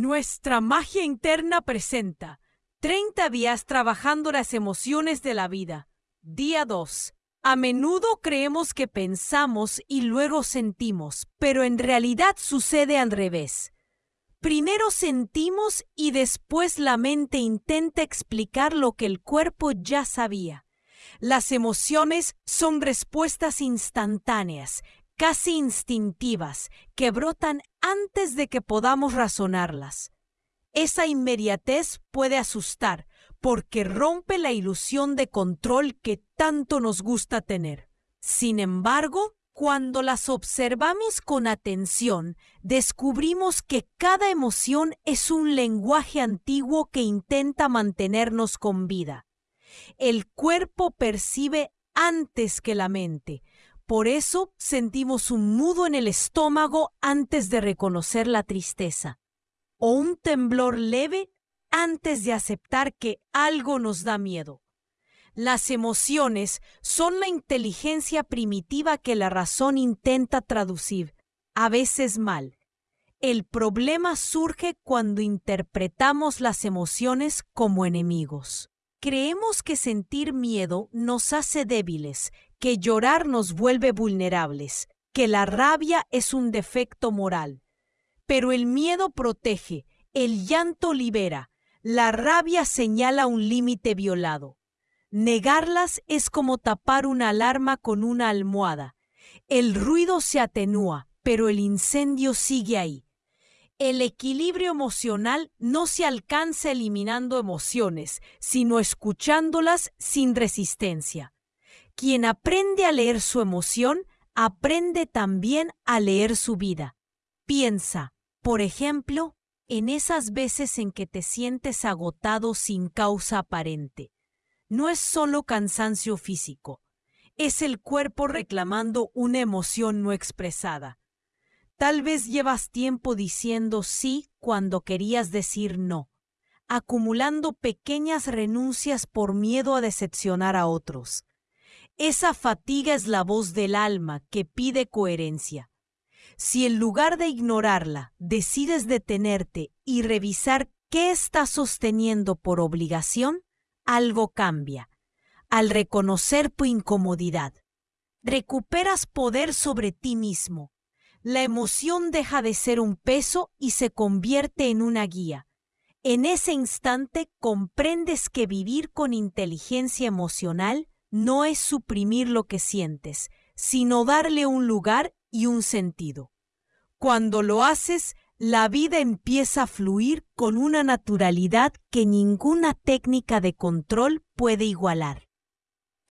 Nuestra magia interna presenta 30 días trabajando las emociones de la vida. Día 2. A menudo creemos que pensamos y luego sentimos, pero en realidad sucede al revés. Primero sentimos y después la mente intenta explicar lo que el cuerpo ya sabía. Las emociones son respuestas instantáneas, casi instintivas, que brotan antes de que podamos razonarlas. Esa inmediatez puede asustar porque rompe la ilusión de control que tanto nos gusta tener. Sin embargo, cuando las observamos con atención, descubrimos que cada emoción es un lenguaje antiguo que intenta mantenernos con vida. El cuerpo percibe antes que la mente. Por eso sentimos un nudo en el estómago antes de reconocer la tristeza, o un temblor leve antes de aceptar que algo nos da miedo. Las emociones son la inteligencia primitiva que la razón intenta traducir, a veces mal. El problema surge cuando interpretamos las emociones como enemigos. Creemos que sentir miedo nos hace débiles, que llorar nos vuelve vulnerables, que la rabia es un defecto moral. Pero el miedo protege, el llanto libera, la rabia señala un límite violado. Negarlas es como tapar una alarma con una almohada. El ruido se atenúa, pero el incendio sigue ahí. El equilibrio emocional no se alcanza eliminando emociones, sino escuchándolas sin resistencia. Quien aprende a leer su emoción, aprende también a leer su vida. Piensa, por ejemplo, en esas veces en que te sientes agotado sin causa aparente. No es solo cansancio físico, es el cuerpo reclamando una emoción no expresada. Tal vez llevas tiempo diciendo sí cuando querías decir no, acumulando pequeñas renuncias por miedo a decepcionar a otros. Esa fatiga es la voz del alma que pide coherencia. Si en lugar de ignorarla, decides detenerte y revisar qué estás sosteniendo por obligación, algo cambia. Al reconocer tu incomodidad, recuperas poder sobre ti mismo. La emoción deja de ser un peso y se convierte en una guía. En ese instante comprendes que vivir con inteligencia emocional no es suprimir lo que sientes, sino darle un lugar y un sentido. Cuando lo haces, la vida empieza a fluir con una naturalidad que ninguna técnica de control puede igualar.